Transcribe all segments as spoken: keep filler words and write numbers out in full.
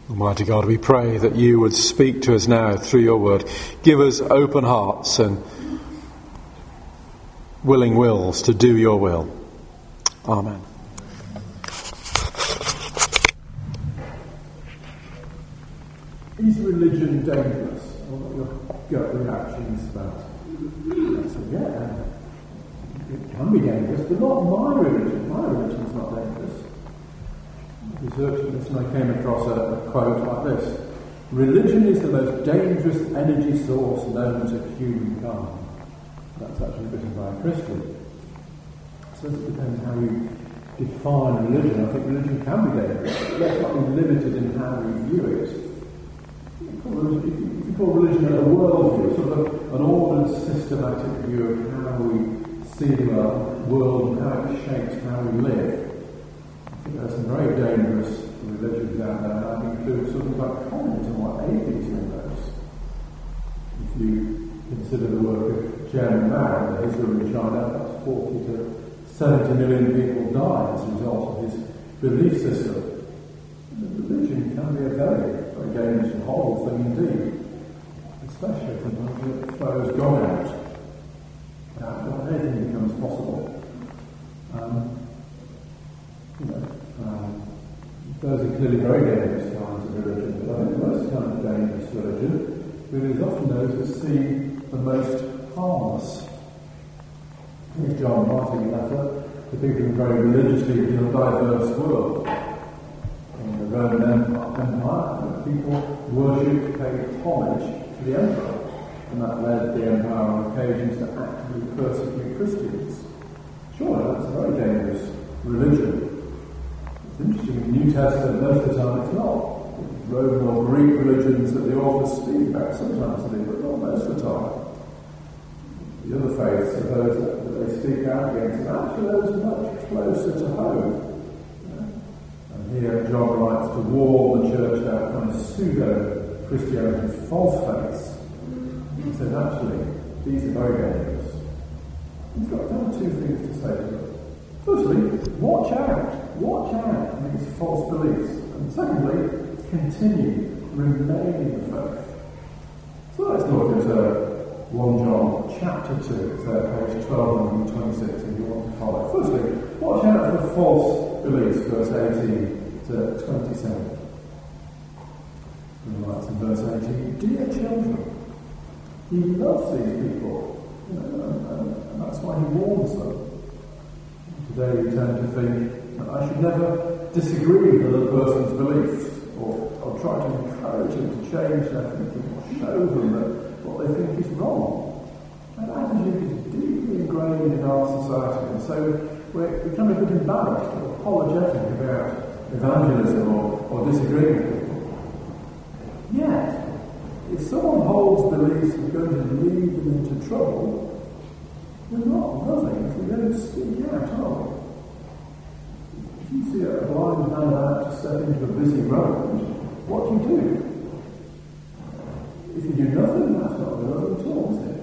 Almighty God, we pray that you would speak to us now through your word. Give us open hearts and willing wills to do your will. Amen. Is religion dangerous? What your gut reaction is about? So, yeah, it can be dangerous, but not my religion. My religion is not dangerous. Researching this, and I came across a, a quote like this: "Religion is the most dangerous energy source known to humankind." That's actually written by a Christian. So it depends how you define religion. I think religion can be dangerous, but let's not be limited in how we view it. If you call religion, if you call religion a worldview, sort of an ordered, systematic view of how we see the world and how it shapes how we live, I think there's some very dangerous religions out there, and that includes something like communism or atheism. Those. If you consider the work of Chairman Mao, the history in China, that's forty to seventy million people died as a result of his belief system. And religion can be a very, very dangerous and horrible thing indeed, especially if the flow's gone out. Uh, anything becomes possible. Um, you know, um, those are clearly very dangerous kinds of religion, but I think the most kind of dangerous religion really is often those that seem the most harmless. Here's John writing a letter to people in a very religiously diverse world. In the Roman Empire, people worshipped, paid homage to the emperor, and that led the empire on occasions to actively persecute Christians. Sure, that's a very dangerous religion. It's interesting, in the New Testament, most of the time it's not. Roman or Greek religions that the authors speak about, sometimes they do, but not most of the time. The other faiths are those that, that they speak out against, and actually those are much closer to home. You know? And here John writes to warn the church out kind of pseudo-Christianity, false faiths. He says, actually, these are very dangerous. He's got two things to say to them. Firstly, watch out, watch out from these false beliefs. And secondly, continue, remain in the faith. So let's look at uh, First John chapter two, it's there, page twelve twenty-six, if you want to follow. Firstly, watch out for the false beliefs, verse eighteen to twenty-seven. And that's in verse eighteen. Dear children, he loves these people, you know, and, and, and that's why he warns them. Today we tend to think that I should never disagree with another person's beliefs, or, or try to encourage them to change their thinking, or show them that what they think is wrong. That attitude is deeply ingrained in our society, and so we're becoming a bit embarrassed or apologetic about evangelism or, or disagreeing with people. Yet, if someone holds beliefs that are going to lead them into trouble, we're not loving if we're going to speak out, are we? If you see a blind man about to step into a busy road, what do you do? If you do nothing, that's not relevant at all, is it?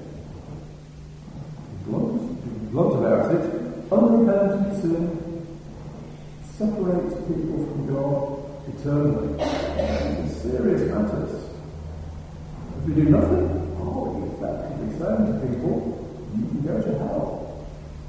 Blunt, blunt about it, unrepentant sin separates people from God eternally. It's serious matters. If you do nothing, oh, you're effectively saying to people, you can go to hell.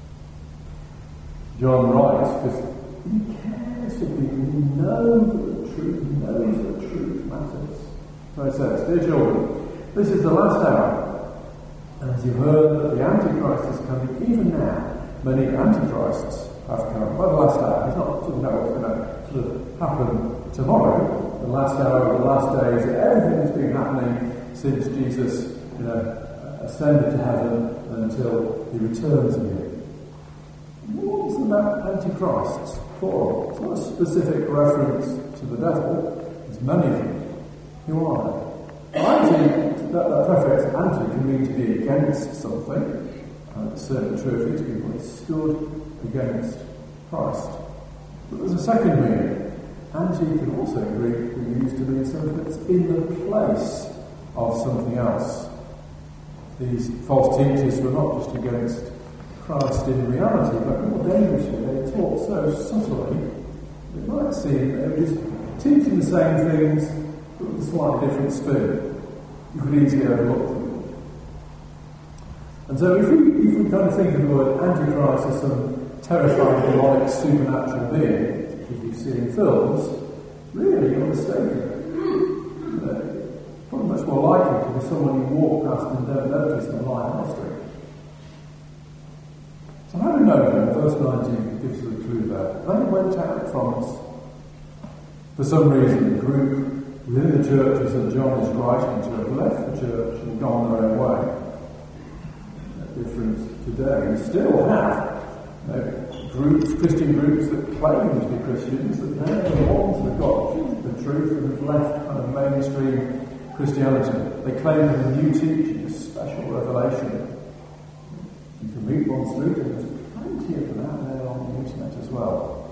John writes because he cares for people who know the truth, he knows the truth matters. So it says, dear children, this is the last hour, and as you've heard that the Antichrist is coming, even now, many Antichrists have come. By the last hour, it's not talking about what's going to sort of happen tomorrow. The last hour of the last days, everything that's been happening since Jesus, you know, ascended to heaven until he returns again. What is about Antichrists? Plural. It's not a specific reference to the devil. There's many of them. Who are they? Anti, that, that prefix, anti, can mean to be against something. Uh, it's certainly true of these people. They stood against Christ. But there's a second meaning. Anti can also be used to mean something that's in the place of something else. These false teachers were not just against Christ in reality, but more dangerously, they taught so subtly, it might seem they were just teaching the same things, but with a slightly different spin. You could easily overlook them. And so if we, if we kind of think of the word Antichrist as some terrifying, demonic, supernatural being, as you see in films, really you're mistaken. You know, probably much more likely to be someone you walk past and don't notice in the line high street. So how do we know then? Verse nineteen gives us a clue there. They went out from us. For some reason, the group within the churches that John is writing to have left the church and gone their own way. Different today. We still have you know, groups, Christian groups that claim to be Christians, that they're the ones that got the truth and have left kind of mainstream Christianity. They claim to have new teaching, special revelation. You can meet one street, and there's plenty of them out there on the internet as well.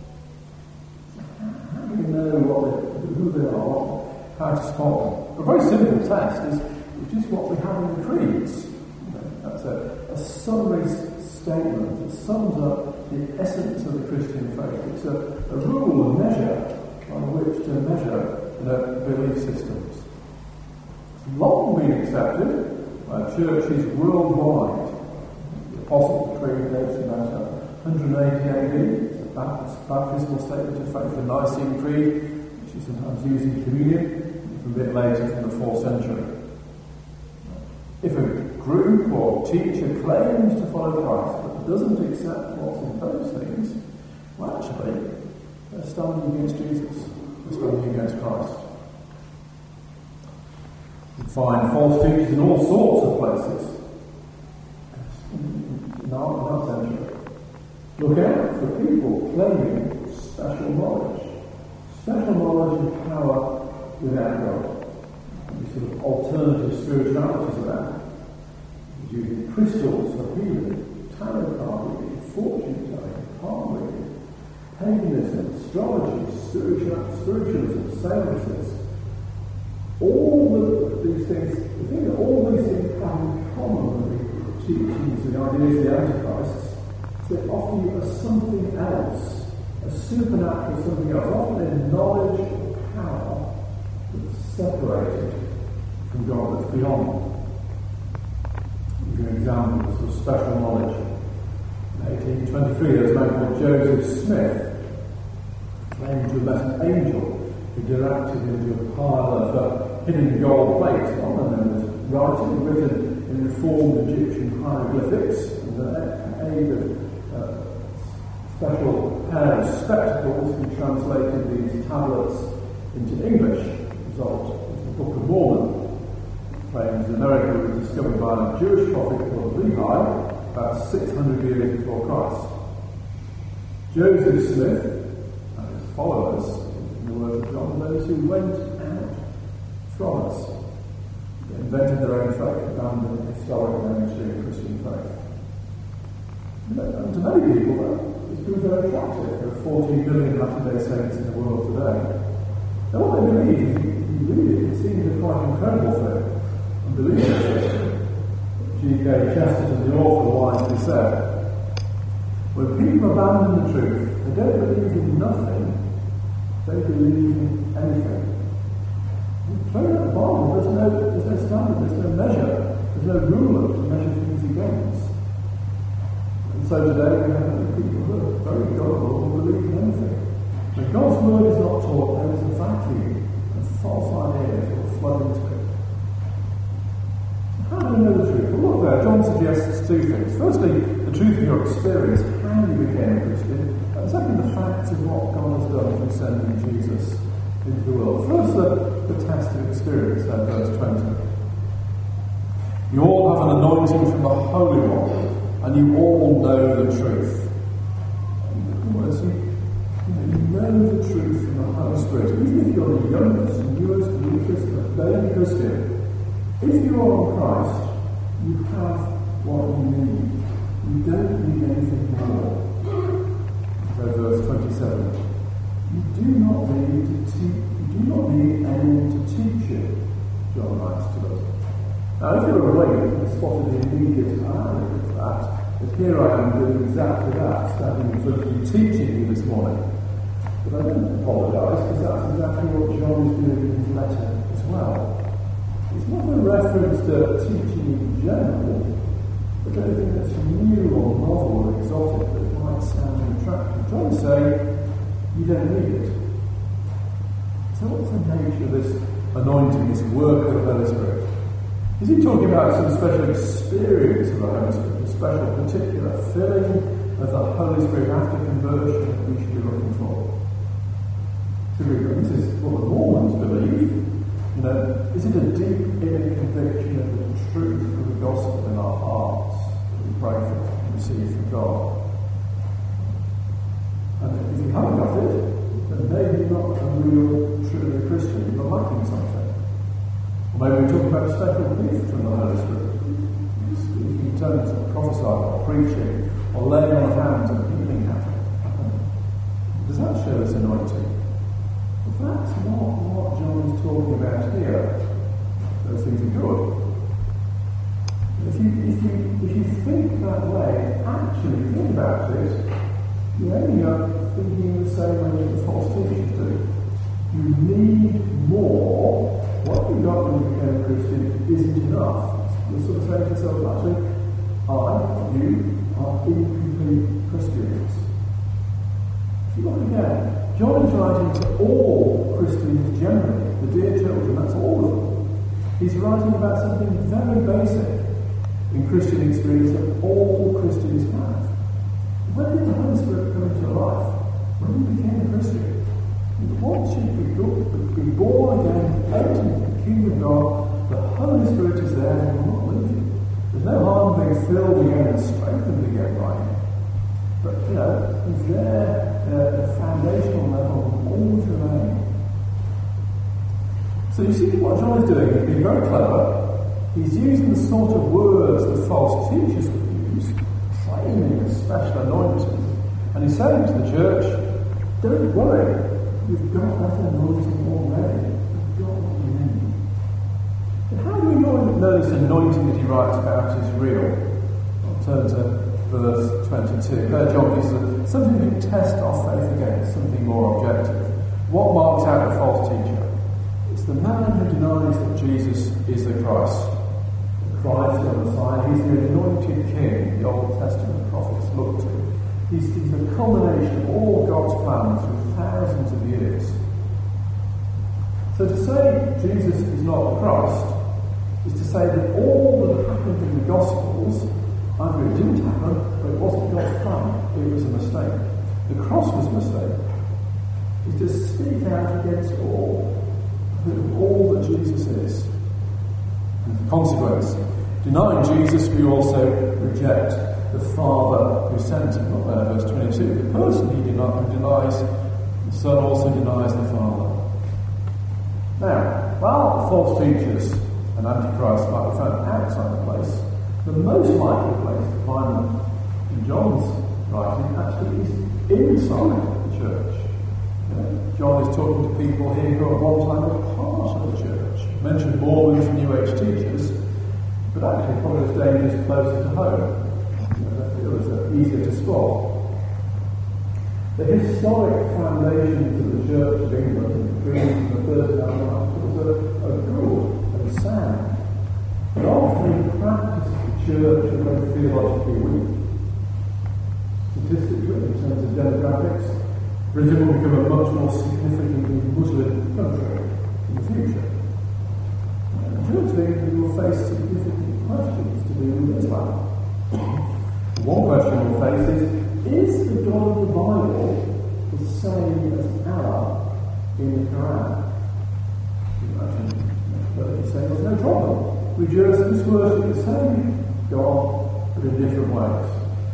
How do we know what they, who they are, how to spot them? A very simple test is, which is what we have in the creeds. You know, that's a, a summary statement that sums up the essence of the Christian faith. It's a, a rule, a measure by which to measure you know, belief systems. It's long been accepted by churches worldwide. The Apostles' Creed dates from about one hundred eighty A D. It's a Baptist, baptismal statement of faith, the Nicene Creed, which is sometimes used in communion, a bit later from the fourth century. If a group or teacher claims to follow Christ but doesn't accept what's in those things, well, actually, they're standing against Jesus. They're standing against Christ. You find false teachers in all sorts of places. In our, in our century. Look out for people claiming special knowledge. Special knowledge and power without God. These sort of alternative spiritualities around. Using crystals for healing, tarot card reading, fortune telling, palm reading, paganism, astrology, spiritual, spiritualism, seances. All the, these things, the thing that all these things have in common with the teachings and ideas of the Antichrists is they offer you a something else, a supernatural something else, often a knowledge or power that's separated from God, that's beyond. I'll give you examples of special knowledge. In eighteen twenty-three, there was a man called Joseph Smith, claimed to have met an angel who directed him to a pile of uh, hidden gold plates. On them there was writing written in reformed Egyptian hieroglyphics, and the aid of uh, special pair of spectacles he translated these tablets into English. The result was the Book of Mormon. Claims America was discovered by a Jewish prophet called Levi about six hundred years before Christ. Joseph Smith and his followers, in the words of John, those who went out from us, they invented their own faith, abandoned historic mainstream Christian faith. And to many people, that has been very attractive. There are fourteen million Latter-day Saints in the world today. And what they believe, if you read it, it seems a quite incredible thing. G K Chesterton, the author, wisely said, when people abandon the truth, they don't believe in nothing, they believe in anything. Throw out the Bible, there's no, there's no standard, there's no measure, there's no ruler to measure things against. And so today we have many people who are very gullible and believe in anything. When God's word is not taught, there is a vacuum, and false ideas will flow into it. How do we know the truth? Well, look there, John suggests two things. Firstly, the truth of your experience, how you became a Christian, and secondly, the facts of what God has done through sending Jesus into the world. First, the, the test of experience, there, verse twenty. You all have an anointing from the Holy One, and you all know the truth. In other words, you, you know the truth from the Holy Spirit. Even if you're the youngest, newest, weakest, baby Christian, if you are in Christ, you have what you need. You don't need anything more. So verse twenty-seven. You do not need to teach. You do not need anyone to teach you. John writes to us. Now, if you're awake and spotted the immediate irony of that, that here I am doing exactly that, standing in front of you, teaching you this morning. But I don't apologise, because that's exactly what John is doing in his letter as well. It's not a reference to teaching in general, but anything that's new or novel or exotic that might sound attractive. John's saying, you don't need it. So what's the nature of this anointing, this work of the Holy Spirit? Is he talking about some special experience of the Holy Spirit, a special particular filling of the Holy Spirit after conversion that we should be looking for? So this is what the Mormons believe. You know, is it a deep inner conviction of the truth of the gospel in our hearts that we pray for and receive from God? And if you haven't got it, then maybe you're not a real, truly Christian, you're lacking something. Or maybe we're talking about a special gift from the Holy Spirit. If you turn to prophesying or preaching or laying on of hands and healing happen. Does that show us anointing? Well, that's not what John is talking about here. Those things are good. If you, if you, if you think that way, actually think about it, you end up thinking the same way that the false teachers do. You need more. What you got when you became a Christian isn't enough. You're sort of saying to yourself, actually, I, you, are incomplete Christians. If you look again, John is writing to all Christians generally, the dear children, that's all of them. He's writing about something very basic in Christian experience that all Christians have. When did the Holy Spirit come into your life? When you became a Christian? Once you be born again, enter the kingdom of God, the Holy Spirit is there and will not leave you. There's no harm being filled again and strengthened again by Him. But, you know, He's there at a foundational level and always remain. So you see what John is doing? He's being very clever. He's using the sort of words the false teachers would use, claiming a special anointing. And he's saying to the church, don't worry, you've got that anointing already. You've got what you need. But how do we know, know this anointing that he writes about is real? I'll turn to verse twenty-two. There John gives us something we can test our faith against, something more objective. What marks out a false teacher? It's the man who denies that Jesus is the Christ. The Christ, the Messiah, he's the anointed king the Old Testament prophets look to. He's, he's the culmination of all God's plans through thousands of years. So to say Jesus is not the Christ is to say that all that happened in the Gospels, either it didn't happen, or it wasn't God's plan, it was a mistake. The cross was a mistake. It's to speak out against all, all that Jesus is. And the consequence, denying Jesus, we also reject the Father who sent him. Not there, verse twenty-two. The person he deni- who denies the Son also denies the Father. Now, while the false teachers and Antichrist might be found outside the place, the most likely place to find them in John's writing actually is inside the church. You know, John is talking to people here who at one time were part of the church. He mentioned Mormons and New Age teachers, but actually probably his dangers closer to home. It was easier to spot. The historic foundations of the Church of England, between the first and the last, are, are good and sound. But often in practice, the Church are very theologically weak. Statistically, in terms of demographics, Britain will become a much more significantly Muslim country in the future. And the Church of England will face significant questions to do with Islam. One question we'll face is, is the God of the Bible the same as Allah in the Quran? Imagine, but he's saying there's no problem. We just worship the same God, but in different ways.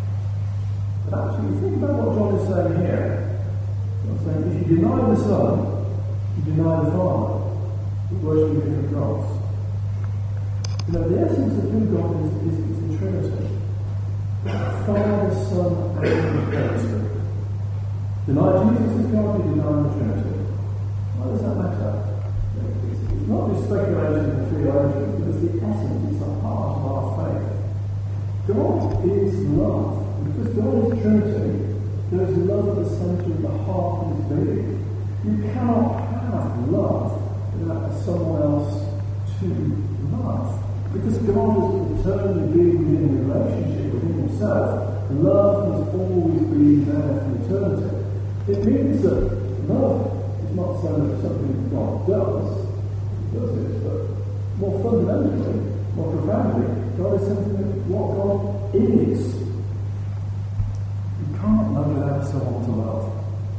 But actually, think about what John is saying here. He's saying, if you deny the Son, you deny the Father. You're worshipping different gods. You know, the essence of who God is, is, is the Trinity. Father, Son, and Holy Spirit. Deny Jesus as God, you deny the Trinity. Why does that matter? It's, it's not just speculation and theology, because the essence is the heart of our faith. God is love. Because God is Trinity, There is love at the centre of the heart of his being. You cannot have love without someone else to love. Because God is eternally being in a relationship with himself, love has always been there for eternity. It means that love is not so much something God does, he does it, but more fundamentally, more profoundly, God is something that what God is. You can't love without someone to love.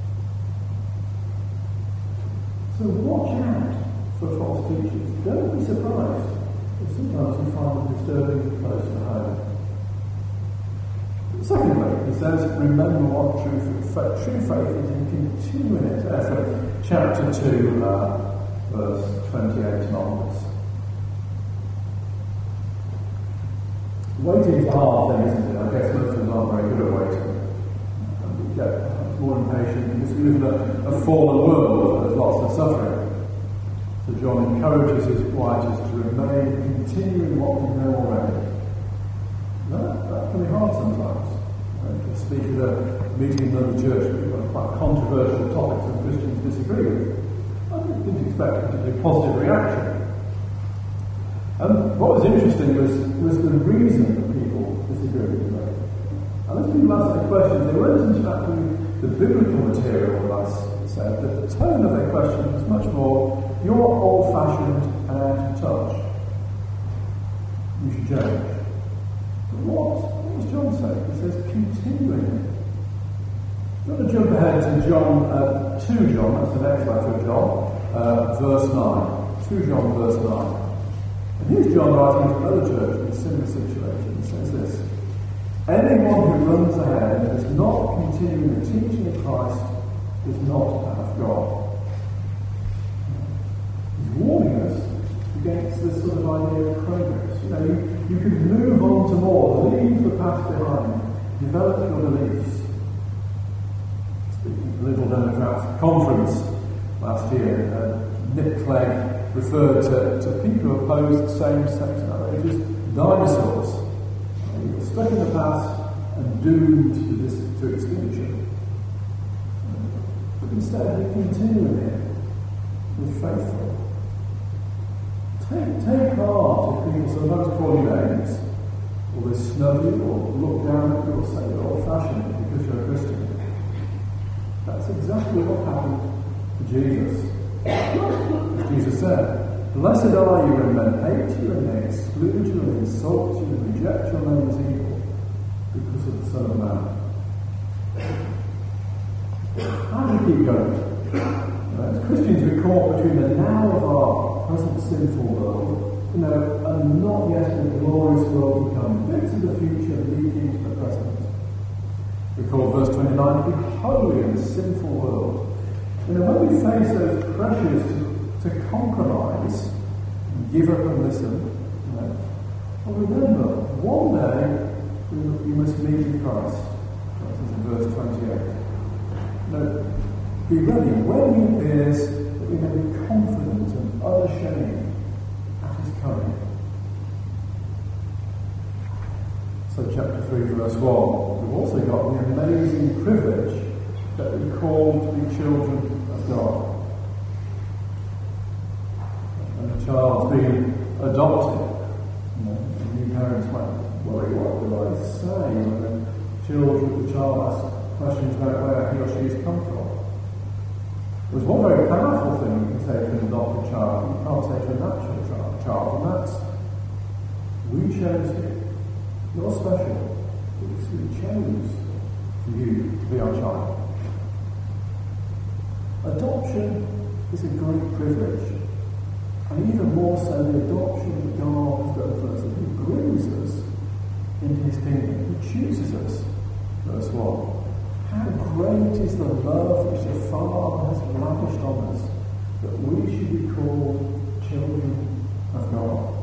So watch out for false teachers. Don't be surprised if sometimes you find them disturbing close to home. Secondly, he says, remember what true faith, true faith is in continuing it. Uh, so chapter two, uh, verse twenty-eight onwards. Waiting's a hard thing, isn't it? I guess most of us aren't very good at waiting. And we get more impatient because we live in a, a fallen world where there's lots of suffering. So John encourages his writers to remain continuing what we know already. That, that can be hard sometimes. I can speak at a meeting in another church where we've got quite controversial topics that Christians disagree with. I didn't expect a particularly positive reaction. Um, what was interesting was, was the reason that people disagreed with me. And as people asked their questions, they weren't interacting the biblical material with us. Said that the tone of their question was much more, you're old-fashioned and out of touch. You should change. But what? What does John say? He says, continuing. I'm going to jump ahead to John, uh, two John, that's the next letter of John, uh, verse nine. two John, verse nine. And here's John writing to another church in a similar situation. He says this, anyone who runs ahead and does not continue in the teaching of Christ is not of God. He's warning us against this sort of idea of progress. You know, you, you can move on to more, leave the past behind, develop your beliefs. Speaking of the Liberal Democrats conference last year, uh, Nick Clegg referred to, to people who opposed same-sex marriage as dinosaurs. You were stuck in the past and doomed to, this, to extinction. But instead, we continue in it. We're faithful. Take, take heart if people sometimes call you names, or they snub you, or look down at you, or say you're old-fashioned because you're a Christian. That's exactly what happened to Jesus. Jesus said, blessed are you when men hate you and they exclude you and insult you and reject your name as evil because of the Son of Man. How do we keep going? You know, as Christians, we're caught between the now of our present sinful world, you know, and not yet the glorious world to come. Bits of the future leading to the present. We call verse twenty-nine to be holy in a sinful world. You know, when we face those pressures to, to compromise, and give up and listen, you know, well, remember, one day we, we must meet with Christ. This is in verse twenty-eight. You know, be ready when he appears that we may be confident and unashamed at his coming. So chapter three, verse one, we've also got the amazing privilege that we're called to be children of God. And the child's being adopted. You know, the new parents might worry, what do I say when the children, the child asks questions about where he or she has come from. There's one very powerful thing you can say to an adopted child. You can't say to a natural child, child and that's, we chose you. You're special because we chose for you to be our child. Adoption is a great privilege, and even more so the adoption that God has done for us, that he brings us into his kingdom, he chooses us. Verse one. How great is the love which the Father has lavished on us, that we should be called children of God.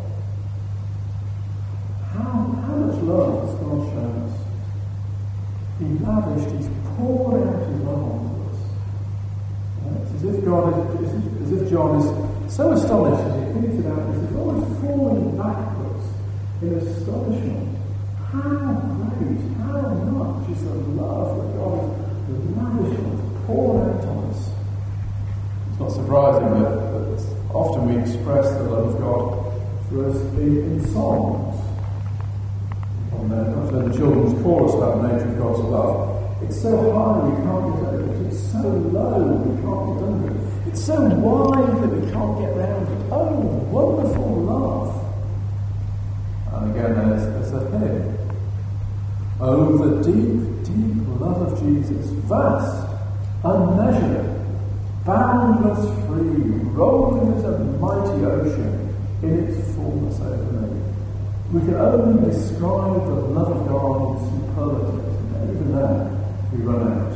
How, how much love has God shown us? He lavished, he's poured out his love onto us. It's as if God is, as if John is so astonished as he thinks it out, he's almost falling backwards in astonishment. How great, how much is the love that God has the lavish ones poured out on us. It's not surprising that, that often we express the love of God for us in, in songs. On the, after the children's chorus about the nature of God's love, it's so high we can't get over it. It's so low we can't get under it. It's so wide that we can't get round it. Oh, wonderful love. And again, there's, there's the hymn. Oh, the deep, deep love of Jesus, vast, unmeasured, boundless, free, rolling as a mighty ocean in its fullness over me. We can only describe the love of God in superlatives, and even then we run out.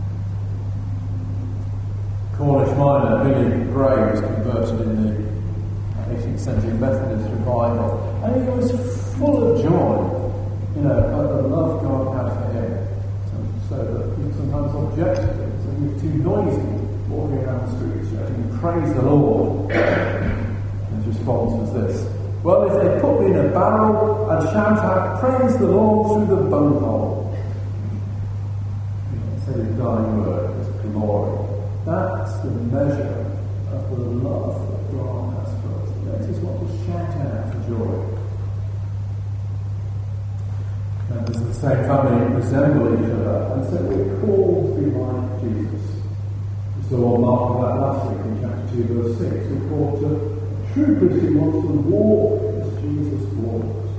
Cornish miner Billy Gray was converted in the eighteenth century Methodist revival, and he was full of joy, you know, at the love God had for him. So, so that people sometimes objected to him, so he was too noisy walking around the streets shouting, "Praise the Lord." And his response was this: well, if they put me in a barrel, I'd shout out, "Praise the Lord" through the bone hole. Say his dying word, his glory. That's the measure of the love that God has for us. It makes us want to shout out for joy. Members of the same family resemble each other, and so we're called to be like Jesus. We saw one mark of that last week in chapter two, verse six. We're called to a true Christian wants to walk as Jesus walked.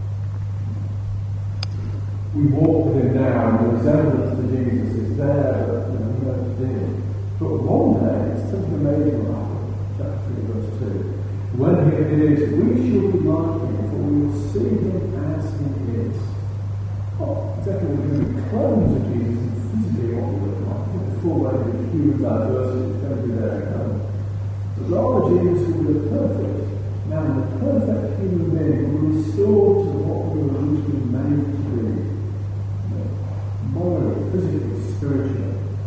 We walk with him now, and the resemblance to Jesus is there, but you know, we don't do it. But one day, it's something amazing will happen. Chapter three, verse two. When he appears, we shall be like him, for we will see him as he is. Well, exactly, we're going to be clones of Jesus and physically what we look like. The full range of human diversity is going to be there again. But rather, Jesus will be perfect. Now, the perfect human being will restore to what we were originally made to be. Morally, physically, spiritually.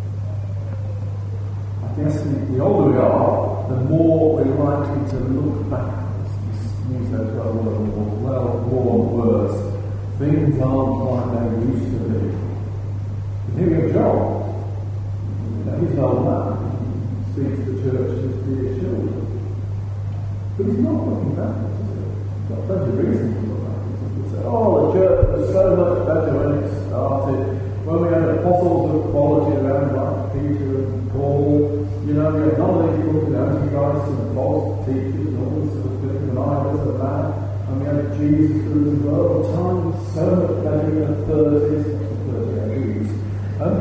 I guess the older we are, the more we're likely to look backwards. Use those well-worn well words. Things aren't like they used to be. And here we have John. You know, he's an old man. He speaks to the church as dear children. But he's not looking backwards, is he? He's got plenty of reasons to look backwards. He could say, oh, the church was so much better when it started. When we had apostles of quality around like Peter and Paul, you know, we had none of these people, the Antichrist and false teachers and all this sort of thing, and I was a man, and we had Jesus through the world. Time was so much better in the thirties, the thirties. Um,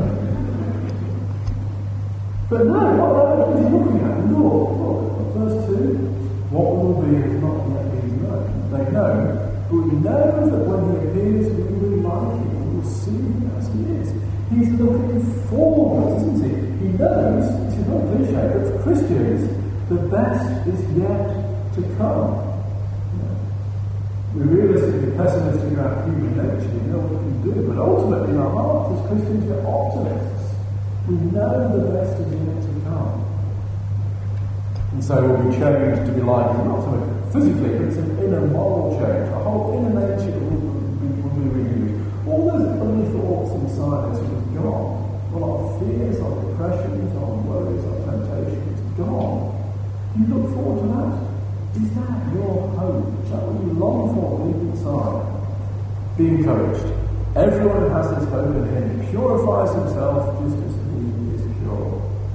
but no, what is he looking at? Look, look, verse two, what will be is not yet being known. They know, but we know that when he appears, we will be like him. See him as he is. He's looking forward, isn't he? He knows, it's not cliche, but for Christians, the best is yet to come. We're realistically pessimistic about human nature, we know what we can do, but ultimately in our hearts as Christians we're optimists. We know the best is yet to come. And so we'll be changed to be like him, not so much physically, but it's an inner moral change. Our whole inner nature will be, will be renewed. All those funny thoughts inside us will be gone. All our fears, our depressions, our worries, our temptations, gone. Do you look forward to that? Is that your hope? Is that what you long for deep inside? Be encouraged. Everyone has this hope in him. He purifies himself just as he is pure.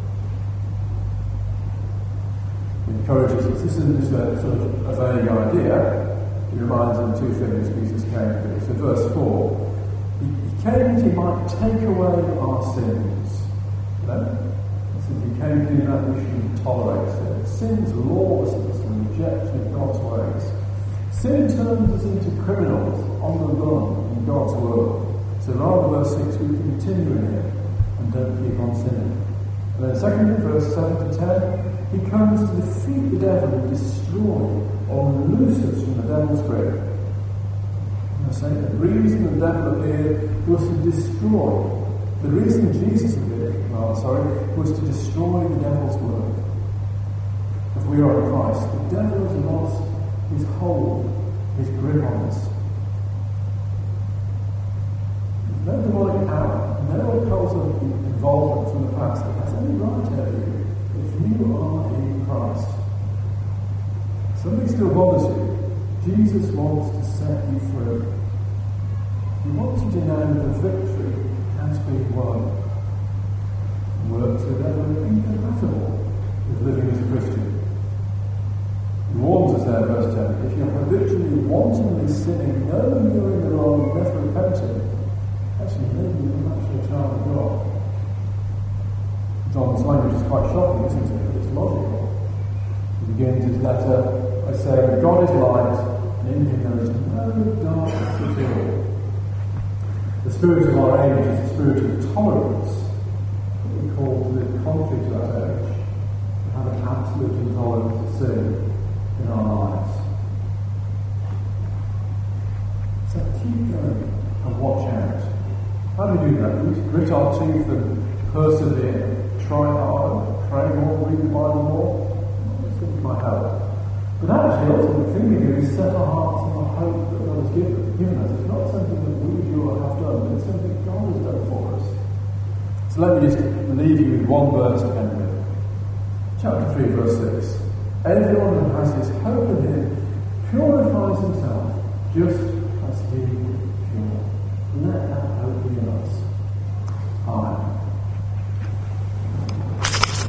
He encourages us. This isn't just a sort of a vague idea. He reminds them of two things Jesus came to do. So verse four. He came that he might take away our sins. You know? Since he came to do that, we shouldn't tolerate sin. Sin's lawlessness and rejection of God's ways. Sin turns us into criminals on the run in God's world. So rather, verse six, we continue in him and don't keep on sinning. And then secondly, verse seven to ten, he comes to defeat the devil and destroy or loose us from the devil's grip. I say the reason the devil appeared was to destroy. The reason Jesus appeared, well, sorry, was to destroy the devil's work. If we are in Christ, the devil has lost his hold, his grip on us. There's no demonic power, no occult involvement from the past that has any right over you if you are in Christ. Something still bothers you. Jesus wants to set you free. He wants you to know that the victory has been won. Works are never incompatible with living as a Christian. He warns us there, verse ten, if you're habitually wantonly sinning, knowing you're in the wrong, never repenting, actually maybe you're not actually a child of God. John's language is quite shocking, isn't it? But it's logical. He begins his letter by saying, God is light, and in him there is no darkness at all. The spirit of our age is the spirit of tolerance, what we call to live contrary to that age, to have an absolute intolerance of sin in our lives. So keep going and watch out. How do we do that? We grit our teeth and persevere, try harder, pray more, read the Bible more. I think it might help. But actually, ultimately, the thing we do is set our hearts on the hope that God has given, given us. It's not something that we do or have done, but it's something God has done for us. So let me just leave you with one verse to end with. Chapter three, verse six. Everyone who has his hope in him purifies himself just as he is pure. Let that hope be in us. Amen.